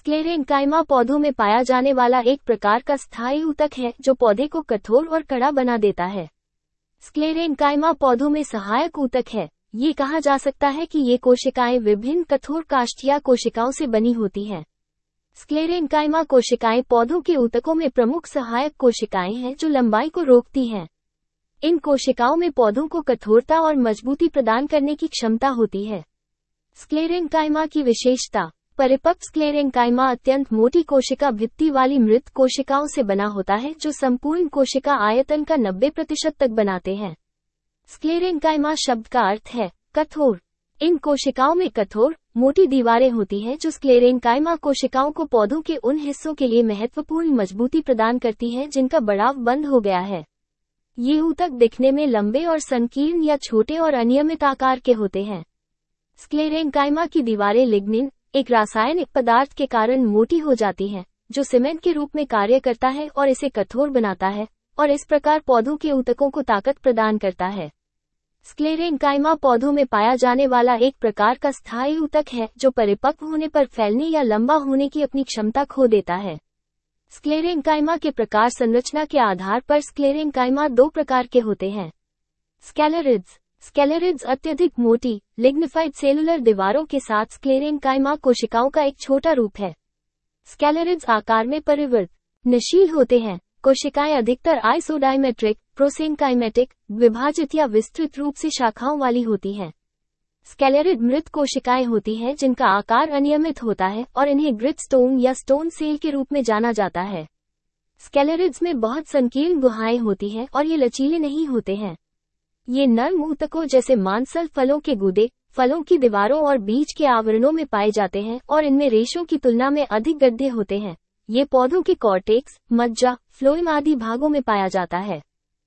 Sclerenchyma पौधों में पाया जाने वाला एक प्रकार का स्थायी ऊतक है जो पौधे को कठोर और कड़ा बना देता है। स्क्लेरेन्काइमा पौधों में सहायक ऊतक है। ये कहा जा सकता है कि ये कोशिकाएं विभिन्न कठोर काष्ठ या कोशिकाओं से बनी होती हैं। स्क्लेरेन्काइमा कोशिकाएं पौधों के ऊतकों में प्रमुख सहायक कोशिकाएं हैं जो लंबाई को रोकती हैं। इन कोशिकाओं में पौधों को कठोरता और मजबूती प्रदान करने की क्षमता होती है। स्क्लेरेन्काइमा की विशेषता। परिपक्व स्क्लेरेन्काइमा अत्यंत मोटी कोशिका भित्ति वाली मृत कोशिकाओं से बना होता है जो संपूर्ण कोशिका आयतन का 90% तक बनाते हैं। स्क्लेरेन्काइमा शब्द का अर्थ है कठोर। इन कोशिकाओं में कठोर, मोटी दीवारें होती हैं जो स्क्लेरेन्काइमा कोशिकाओं को पौधों के उन हिस्सों के लिए महत्वपूर्ण मजबूती प्रदान करती हैं जिनका बढ़ाव बंद हो गया है। ये ऊतक दिखने में लंबे और संकीर्ण या छोटे और अनियमित आकार के होते हैं। स्क्लेरेन्काइमा की दीवारें लिग्निन, एक रासायनिक पदार्थ के कारण मोटी हो जाती हैं, जो सीमेंट के रूप में कार्य करता है और इसे कठोर बनाता है, और इस प्रकार पौधों के ऊतकों को ताकत प्रदान करता है। स्क्लेरेन्काइमा पौधों में पाया जाने वाला एक प्रकार का स्थायी ऊतक है जो परिपक्व होने पर फैलने या लंबा होने की अपनी क्षमता खो देता है। स्क्लेरेन्काइमा के प्रकार संरचना के आधार पर स्क्लेरेन्काइमा दो प्रकार के होते हैं। स्केलेरिड्स। स्केलेरिड्स अत्यधिक मोटी, लिग्निफाइड सेलुलर दीवारों के साथ स्क्लेरेन्काइमा कोशिकाओं का एक छोटा रूप है। स्केलेरिड्स आकार में परिवर्तनशील होते हैं। कोशिकाएं अधिकतर आइसोडाइमेट्रिक, प्रोसेनकाइमेटिक, विभाजित या विस्तृत रूप से शाखाओं वाली होती हैं। स्केलेरिड मृत कोशिकाएं होती हैं जिनका आकार अनियमित होता है और इन्हें ग्रिट स्टोन या स्टोन सेल के रूप में जाना जाता है। स्केलेरिड्स में बहुत संकीर्ण गुहाएं होती हैं और ये लचीले नहीं होते हैं। ये नर्म ऊतकों जैसे मांसल फलों के गूदे, फलों की दीवारों और बीज के आवरणों में पाए जाते हैं और इनमें रेशों की तुलना में अधिक गड्ढे होते हैं। ये पौधों के कॉर्टेक्स, मज्जा, फ्लोएम आदि भागों में पाया जाता है।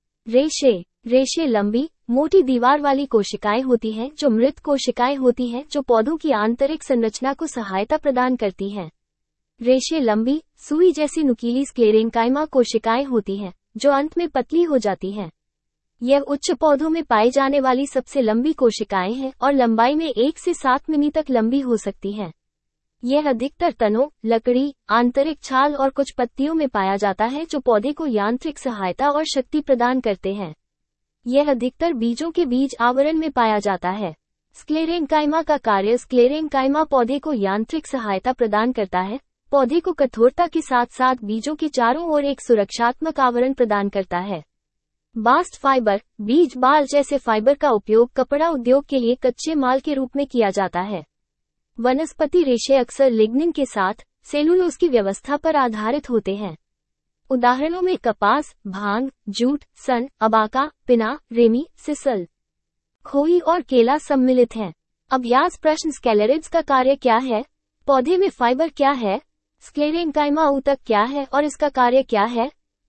रेशे लंबी, मोटी दीवार वाली कोशिकाएं होती हैं जो मृत कोशिकाएं होती हैं जो पौधों की आंतरिक संरचना को सहायता प्रदान करती हैं। रेशे लंबी, सुई जैसी नुकीली स्क्लेरेन्काइमा कोशिकाएं होती हैं जो अंत में पतली हो जाती हैं। यह उच्च पौधों में पाई जाने वाली सबसे लंबी कोशिकाएं हैं और लंबाई में 1 से 7 मिमी तक लंबी हो सकती हैं। यह अधिकतर तनों, लकड़ी, आंतरिक छाल और कुछ पत्तियों में पाया जाता है जो पौधे को यांत्रिक सहायता और शक्ति प्रदान करते हैं। यह अधिकतर बीजों के बीज आवरण में पाया जाता है। स्क्लेरेन्काइमा का कार्य। स्क्लेरेन्काइमा पौधे को यांत्रिक सहायता प्रदान करता है, पौधे को कठोरता के साथ साथ बीजों के चारों ओर एक सुरक्षात्मक आवरण प्रदान करता है। बास्ट फाइबर, बीज बाल जैसे फाइबर का उपयोग कपड़ा उद्योग के लिए कच्चे माल के रूप में किया जाता है। वनस्पति रेशे अक्सर लिग्निन के साथ सेलुलोज की व्यवस्था पर आधारित होते हैं। उदाहरणों में कपास, भांग, जूट, सन, अबाका, पिना, रेमी, सिसल, खोई और केला सम्मिलित हैं। अभ्यास प्रश्न। स्केलेरिड्स का कार्य क्या है? पौधे में फाइबर क्या है? स्क्लेरेन्काइमा ऊतक क्या है और इसका कार्य क्या है?